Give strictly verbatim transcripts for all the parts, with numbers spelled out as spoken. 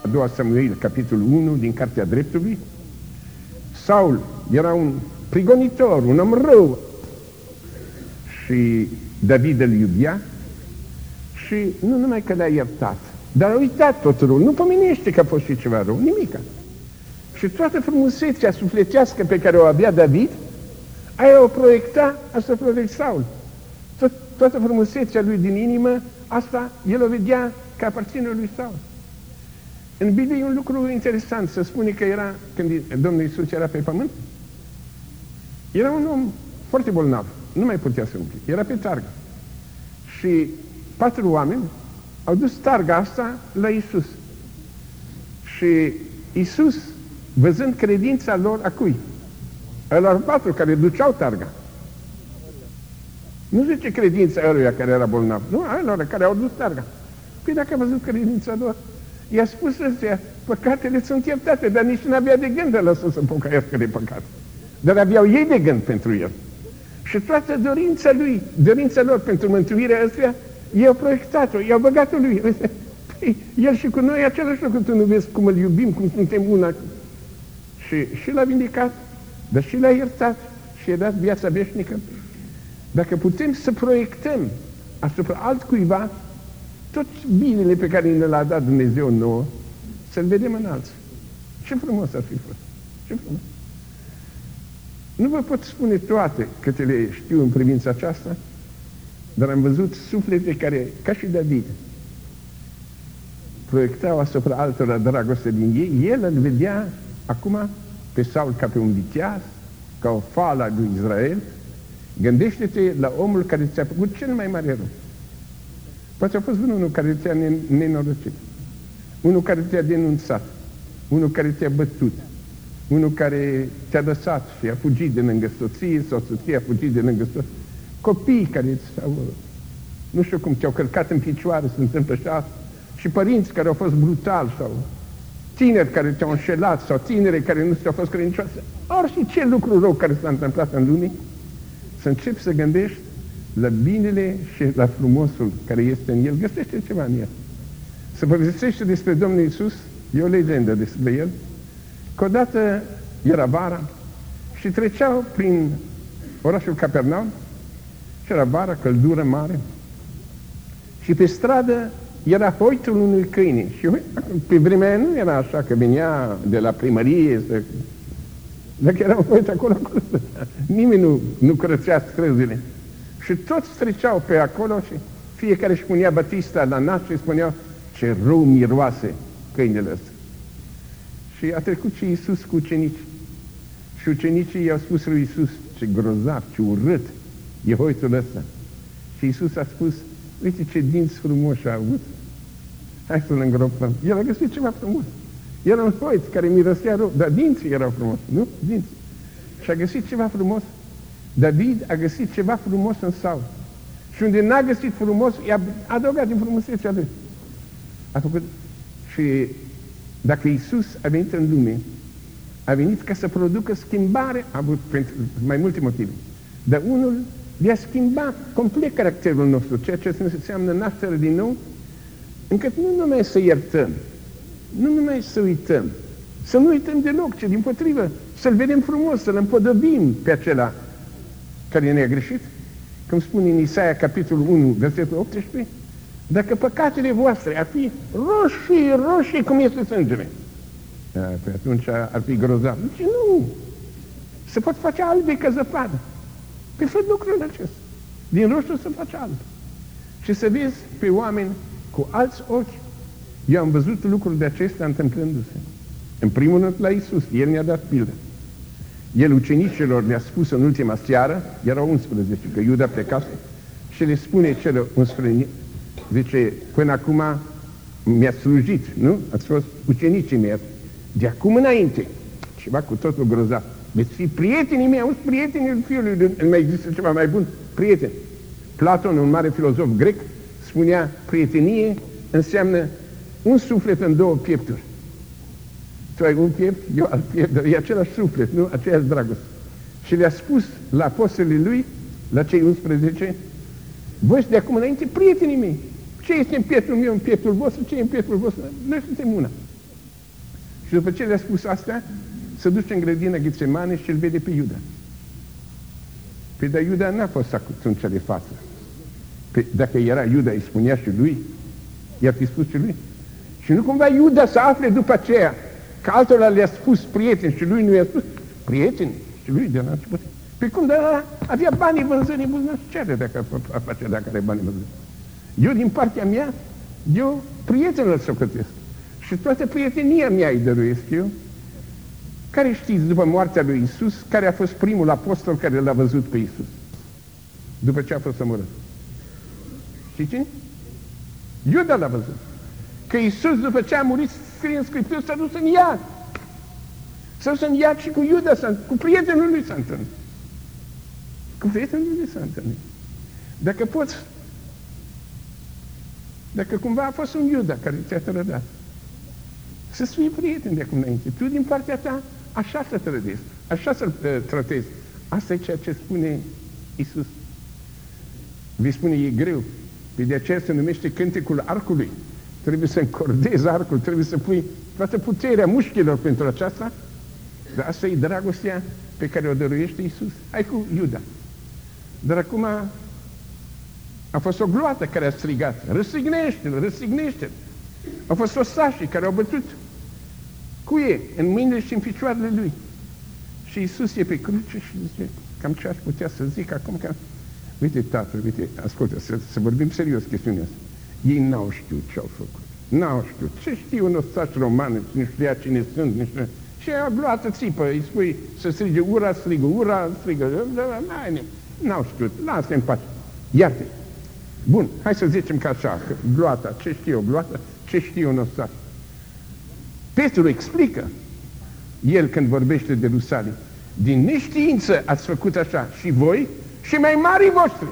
a doua Samuel, capitolul unu, din Cartea Dreptului. Saul era un prigonitor, un om rău. Și David îl iubea și nu numai că l-a iertat, dar a uitat tot răul. Nu pomenește că a fost și ceva rău, nimica. Și toată frumusețea sufletească pe care o avea David, aia o proiecta asupra lui Saul. Tot, toată frumusețea lui din inimă, asta el o vedea că aparține lui Saul. În Biblie e un lucru interesant, să spune că era, când Domnul Iisus era pe pământ, era un om foarte bolnav, nu mai putea să umple, era pe targă. Și patru oameni au dus targa asta la Iisus. Și Iisus, văzând credința lor, a cui? Ălor patru care duceau targa. Nu zice credința ăluia care era bolnav, nu, ălor care au dus targa. Păi dacă a văzut credința lor, i-a spus ăstea, păcatele sunt iertate, dar nici n-avea de gând de lăsă să pocăiască de păcat. Dar aveau ei de gând pentru el. Și toată dorința lui, dorința lor pentru mântuirea ăstea, i-au proiectat-o, i-au băgat-o lui. Păi, el și cu noi același lucru, tu nu vezi cum îl iubim, cum suntem una. Și, și l-a vindicat, dar și l-a iertat și i-a dat viața veșnică. Dacă putem să proiectăm asupra altcuiva tot binele pe care ne l-a dat Dumnezeu nouă, să-l vedem în alții. Ce frumos ar fi fost! Ce frumos! Nu vă pot spune toate câte le știu în privința aceasta, dar am văzut suflete care, ca și David, proiectau asupra altora dragoste din ei. El îl vedea acum pe Saul ca pe un viteaz, ca o fală a lui Israel. Gândește-te la omul care ți-a făcut cel mai mare rău. Poate a fost unul care te-a nenorocit, unul care te-a denunțat, unul care te-a bătut, unul care te-a lăsat și a fugit de lângă soție sau soția a fugit de lângă soție, copii care s-au, nu știu cum, te-au călcat în picioare, se întâmplă și asta, și părinți care au fost brutali sau tineri care te-au înșelat sau tineri care nu ți-au fost credincioase, orice ce lucru rău care s-a întâmplat în lume, să începi să gândești la binele și la frumosul care este în el, găsește ceva în el. Să povestește despre Domnul Iisus, e o legendă despre el, că odată era vara și treceau prin orașul Capernaum și era vara, căldură mare și pe stradă era hoitul unui câine și pe vremea aia nu era așa că venea de la primărie să... Dacă era un hoit acolo, acolo nimeni nu, nu curățea străzile. Și toți treceau pe acolo și fiecare își punea batista la nas și spuneau ce rău miroase câinele ăsta. Și a trecut și Iisus cu ucenici. Și ucenicii i-au spus lui Iisus, ce grozav, ce urât e hoitul ăsta. Și Iisus a spus, uite ce dinți frumoși a avut. Hai să-l îngropăm. El a găsit ceva frumos. Era un hoit care mirosea rău, dar dinții erau frumoși, nu? Dinți. Și a găsit ceva frumos. David a găsit ceva frumos în Saul. Și unde n-a găsit frumos, i-a adăugat din frumusețea lui. A făcut. Și dacă Iisus a venit în lume, a venit ca să producă schimbare, a avut pentru mai multe motive. Dar unul de a schimba complet caracterul nostru, ceea ce înseamnă naștere din nou, încât nu numai să iertăm, nu numai să uităm, să nu uităm deloc, ci dimpotrivă, să-l vedem frumos, să-l împodobim pe acela care ne-a greșit, cum spune în Isaia, capitolul unu, versetul optsprezece, dacă păcatele voastre ar fi roșii, roșii, cum este sângele, pe atunci ar fi grozav. Deci nu, se pot face albe ca zăpadă. Pe fă lucrul acesta. Din roșu se face alb. Și să vezi pe oameni cu alți ochi. Eu am văzut lucruri de acestea întâmplându-se. În primul rând la Iisus, El ne-a dat pildă. El ucenicilor le-a spus în ultima seară, erau unsprezece, că Iuda plecase, și le spune celor unsprezece, zice, până acum mi-a slujit, nu? Ați fost ucenicii mei. De acum înainte, ceva cu totul grozav. Veți fi prietenii mei, auzi, prietenii fiului, nu mai există ceva mai bun, prieteni. Platon, un mare filozof grec, spunea, prietenie înseamnă un suflet în două piepturi. Tu ai un piept, eu alt piept, dar e același suflet, nu? Aceeași dragoste. Și le-a spus la apostolii lui, la cei unsprezece, voi de acum înainte prietenii mei. Ce este în pieptul meu, în pieptul vostru, ce e în pieptul vostru? Noi suntem una. Și după ce le-a spus astea, se duce în grădina Ghetsemane și îl vede pe Iuda. Păi, dar Iuda n-a fost atunci de față. Păi, dacă era Iuda, îi spunea și lui, i-ar fi spus și lui. Și nu cumva Iuda să afle după aceea că altora le-a spus prieteni și lui nu i-a spus prieteni și lui de la început. Păi cum, dar avea banii vânzării buzunari, ce are dacă a face dacă are banii vânzării? Eu, din partea mea, eu prietenul îl socotesc. Și toată prietenia mea îi dăruiesc eu. Care știți, după moartea lui Iisus, care a fost primul apostol care l-a văzut pe Iisus? După ce a fost omorât. Știi cine? Iuda l-a văzut. Că Iisus, după ce a murit, scrie în Scriptură, s-a dus în iad. S-a dus în iad și cu Iuda, cu prietenul lui s-a întâlnit. Cu prietenul lui s-a întâlnit. Dacă poți, dacă cumva a fost un Iuda care ți-a trădat, să-ți fii prieten de acum înainte. Tu, din partea ta, așa să trădezi, așa să-l uh, tratezi. Asta e ceea ce spune Iisus. Vi spune, e greu. Pe de aceea se numește cântecul arcului. Trebuie să încordezi arcul, trebuie să pui toată puterea mușchilor pentru aceasta. Dar asta e dragostea pe care o dăruiește Iisus. Hai cu Iuda. Dar acum a fost o gloată care a strigat, răsignește-l, răsignește-l. Au fost ostașii care au bătut cuie în mâinile și în picioarele lui. Și Iisus e pe cruce și zice, cam ce aș putea să zic acum că... Uite, tată, uite, ascultă, să, să vorbim serios chestiunea asta. Ei n-au știut ce au făcut. N-au știut. Ce știu un ostaș roman, nu știa cine sunt, nu știu. Și a gloată țipă, îi spui să strige ura, strigă ura, strigă... N-au știut, lasă în pace. Iată. Bun, hai să zicem că așa, că gloata, ce știu o gloată, ce știu un ostaș. Petru explică, el când vorbește de Ierusalim, din neștiință ați făcut așa și voi și mai marii voștri.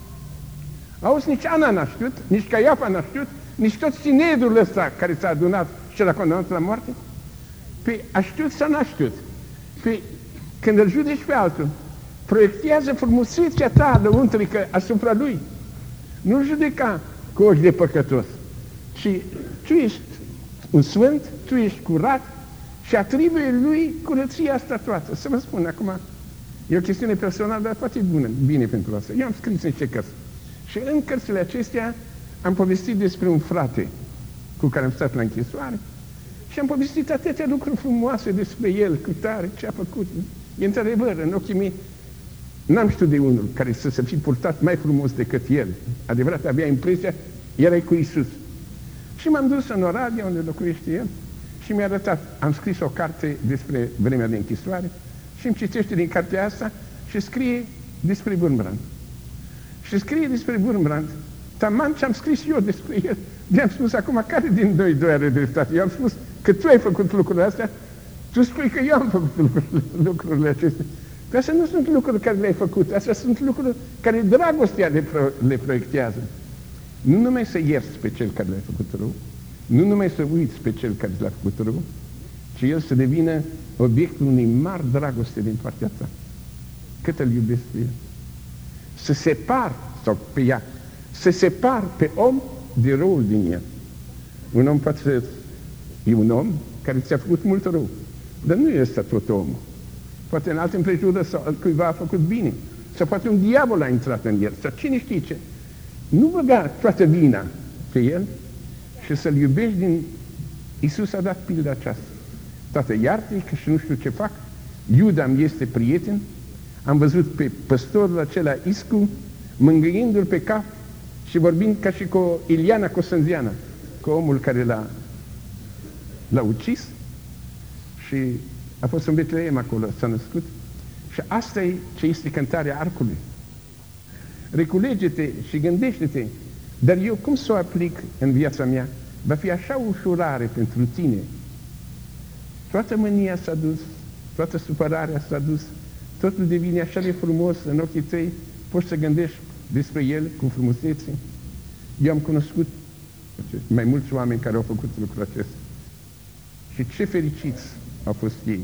Auzi, nici Ana n-a știut, nici Caiafa n-a știut, nici tot sinedul ăsta care s-a adunat și l-a condamnat la moarte. Păi a știut sau n-a știut? Păi când îl judeci pe altul, proiectează frumusețea ta lăuntrică asupra lui. Nu judeca cu ochi de păcătos, ci tu ești un sfânt, tu ești curat și atribuie lui curăția asta toată. Să vă spun acum, e o chestiune personală, dar foarte bună, bine pentru asta. Eu am scris niște cărți și în cărțile acestea am povestit despre un frate cu care am stat la închisoare și am povestit atâtea lucruri frumoase despre el, cu tare, ce a făcut. E într-adevăr, în ochii mei, n-am știut de unul care să se fi purtat mai frumos decât el. Adevărat, avea impresia, erai cu Iisus. Și m-am dus în Oradea, unde locuiește el, și mi-a arătat, am scris o carte despre vremea de închisoare și îmi citește din cartea asta și scrie despre Wurmbrand. Și scrie despre Wurmbrand, taman ce am scris eu despre el. De-am spus acum, care din noi doi are dreptate? Eu am spus că tu ai făcut lucrurile astea, tu spui că eu am făcut lucrurile, lucrurile acestea. Că astea nu sunt lucruri care le-ai făcut, astea sunt lucruri care dragostea le, pro, le proiectează. Nu numai să ierți pe cel care le-a făcut rău, nu numai să uiți pe cel care le-a făcut rău, ci el să devină obiectul unei mari dragoste din partea ta. Cât îl iubesc pe el. Să separ, sau pe ea, să separ pe om de răul din el. Un om poate să e un om care ți-a făcut mult rău, dar nu este tot omul. Poate în alte împrejurări sau cuiva a făcut bine, sau poate un diavol a intrat în el, sau cine știe ce. Nu băga toată vina pe el și să-l iubești din... Iisus a dat pilda aceasta. Tată, iartă-i că și nu știu ce fac. Iuda îmi este prieten. Am văzut pe păstorul acela Iscu mângâindu-l pe cap și vorbind ca și cu Iliana Cosânziana, cu omul care l-a l-a ucis și a fost în Betleem acolo, s-a născut. Și asta e ce este cântarea arcului. Reculege-te și gândește-te, dar eu cum să o aplic în viața mea? Va fi așa ușurare pentru tine. Toată mânia s-a dus, toată supărarea s-a dus, totul devine așa de frumos în ochii tăi, poți să gândești despre el cu frumusețe. Eu am cunoscut mai mulți oameni care au făcut lucrul acesta. Și ce fericiți au fost ei.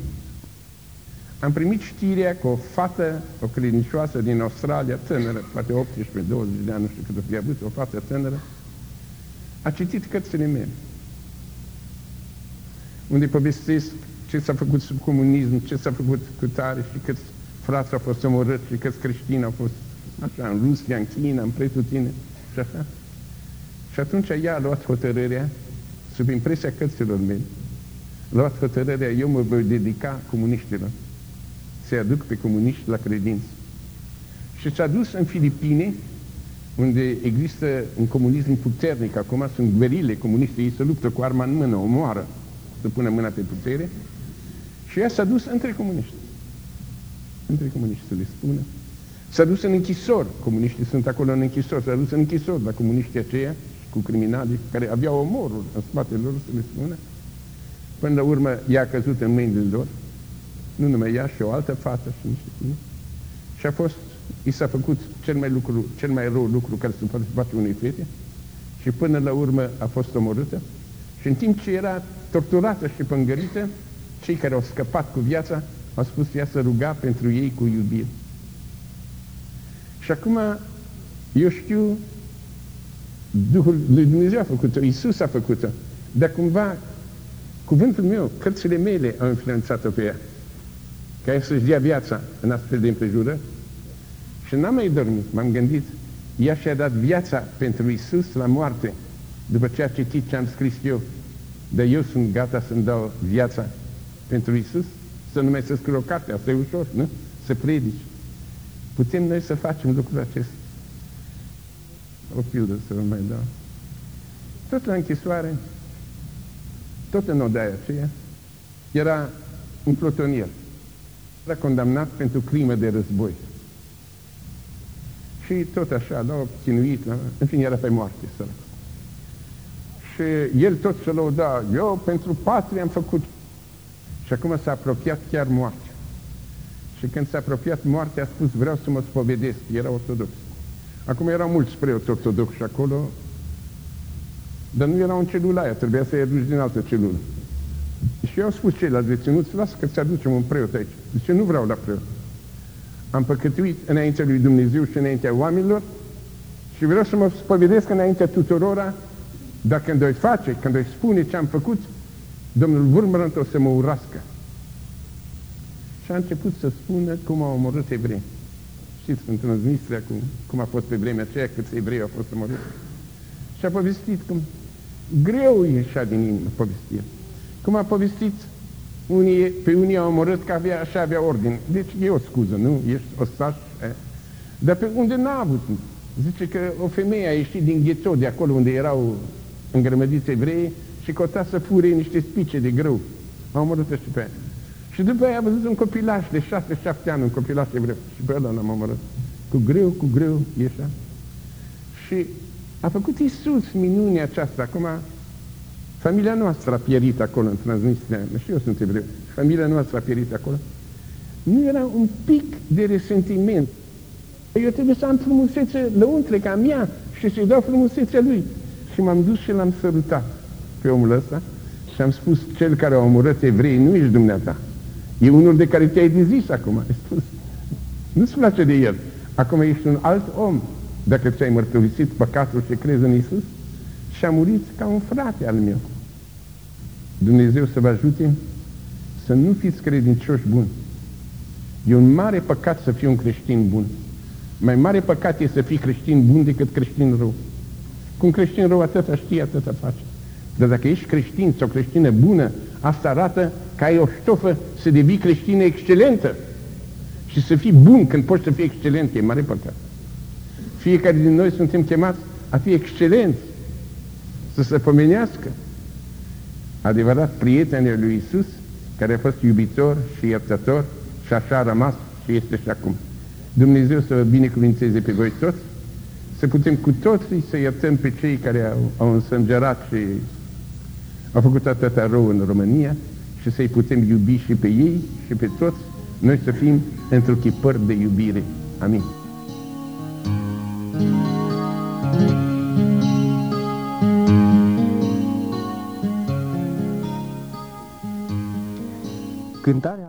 Am primit știrea că o fată, o credincioasă din Australia, tânără, poate optsprezece douăzeci de ani, nu știu cât o fi avut, o fată tânără, a citit cărțile mele. unde povestesc ce s-a făcut sub comunism, ce s-a făcut cu tare și câți frați au fost omorâți și câți creștini au fost așa, în Rusia, în China, în pretutine și așa. Și atunci ea a luat hotărârea, sub impresia cărților mele, a luat hotărârea, eu mă voi dedica comuniștilor, să-i aduc pe comuniști la credință. Și s-a dus în Filipine, unde există un comunism puternic, acum sunt gverile comuniste, ei se luptă cu arma în mână, omoară, să pună mâna pe putere, și ea s-a dus între comuniști. Între comuniști, să le spună. S-a dus în închisori, comuniștii sunt acolo în închisori, s-a dus în închisori la comuniștii aceia, cu criminali care aveau omorul în spatele lor, să le spună. Până la urmă, ea a căzut în mâinile lor, nu numai ea, și o altă fată și niște tine. Și a fost, i s-a făcut cel mai, lucru, cel mai rău lucru care se poate face unei fete și până la urmă a fost omorâtă. Și în timp ce era torturată și pângărită, cei care au scăpat cu viața au spus ea să ruga pentru ei cu iubire. Și acum, eu știu, Duhul lui Dumnezeu a făcut-o, Iisus a făcut-o, dar cumva, cuvântul meu, cărțile mele au influențat-o pe ea, ca ea să-și dea viața în astfel de împrejurări. Și n-am mai dormit, m-am gândit, ea și-a dat viața pentru Iisus la moarte, după ce a citit ce am scris eu, dar eu sunt gata să-mi dau viața pentru Iisus, să nu mai să scriu o carte, asta e ușor, nu? Să predici. Putem noi să facem lucrul acesta. O pildă să vă mai dau. Tot la închisoare, tot în odaia aceea, era un plutonier. Era condamnat pentru crimă de război. Și tot așa, l-au chinuit, în fine, era pe moarte, sărac. Și el tot se lăuda, eu pentru patrie am făcut. Și acum s-a apropiat chiar moartea. Și când s-a apropiat moartea, a spus, vreau să mă spovedesc, era ortodox. Acum erau mulți preoți ortodoxi acolo, dar nu erau în celula aia, trebuia să-i aduci din altă celulă. Și eu au spus ceilalți deținuți, lasă că ți-aducem un preot aici. Zice, nu vreau la preot. Am păcătuit înaintea lui Dumnezeu și înaintea oamenilor și vreau să mă spovedesc înaintea tuturora, dar când o face, când o spune ce am făcut, Domnul Vurmărânt o să mă urască. Și a început să spună cum au omorât evrei. Știți, în Transnistria, cum, cum a fost pe vremea aceea, câți evrei au fost omorâți. Și a povestit cum greu ieșea din inimă, povestia. Cum a povestit, unii, pe unii au omorât că avea, așa avea ordine. Deci e o scuză, nu? Ești ostaș, eh? Dar pe unde n-a avut. Zice că o femeie a ieșit din gheto, de acolo unde erau îngrămădiți evrei, și căuta să fure niște spice de grâu. A omorât și pe aia. Și după aia a văzut un copilaș de șase șapte ani, un copilaș evreu. Și pe ăla l-am omorât. Cu greu, cu greu, ieșea. Și a făcut Iisus minunea aceasta. Acum, familia noastră a pierit acolo în Transnistria. Și eu sunt evreu. Familia noastră a pierit acolo. Nu era un pic de resentiment. Eu trebuie să am frumusețe lăuntre ca mea și să-i dau frumusețea lui. Și m-am dus și l-am sărutat pe omul ăsta și am spus, cel care a omorât evrei nu ești dumneata. E unul de care te-ai dezis acum. Ai spus, nu-ți place de el. Acum ești un alt om dacă ți-ai mărturisit păcatul și crezi în Iisus și a murit ca un frate al meu. Dumnezeu să vă ajute să nu fiți credincioși buni. E un mare păcat să fii un creștin bun. Mai mare păcat e să fii creștin bun decât creștin rău. Cum creștin rău atâta știe, atâta face. Dar dacă ești creștin sau creștină bună, asta arată că ai o ștofă să devii creștină excelentă. Și să fii bun când poți să fii excelent, e mare păcat. Fiecare din noi suntem chemați a fi excelenți, să se pomenească. Adevărat prietenul lui Iisus, care a fost iubitor și iertător și așa a rămas și este și acum. Dumnezeu să vă binecuvinteze pe voi toți, să putem cu toții să iertăm pe cei care au, au însângerat și au făcut atâta rău în România și să-i putem iubi și pe ei și pe toți, noi să fim întruchipări de iubire. Amin. Cântarea